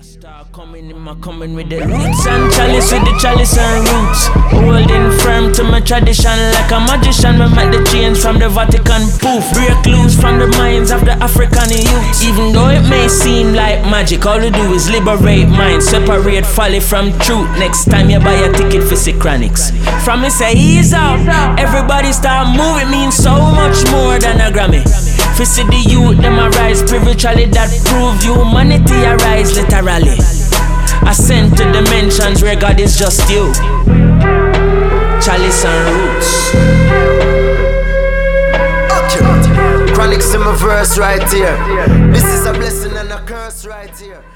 Rasta coming with the roots and chalice with the chalice and roots. Holding firm to my tradition like a magician. We make the change from the Vatican. Poof, break loose from the minds of the African youth. Even though it may seem like magic, all we do is liberate minds, separate folly from truth. Next time you buy a ticket for Chronics. From me say ease out, everybody start moving, means so much more than a Grammy. Fi see the youth, them arise spiritually, that prove humanity arise literally. Ascend to dimensions where God is just you. Chalice and roots. Okay. Chronics in my verse right here. This is a blessing and a curse right here.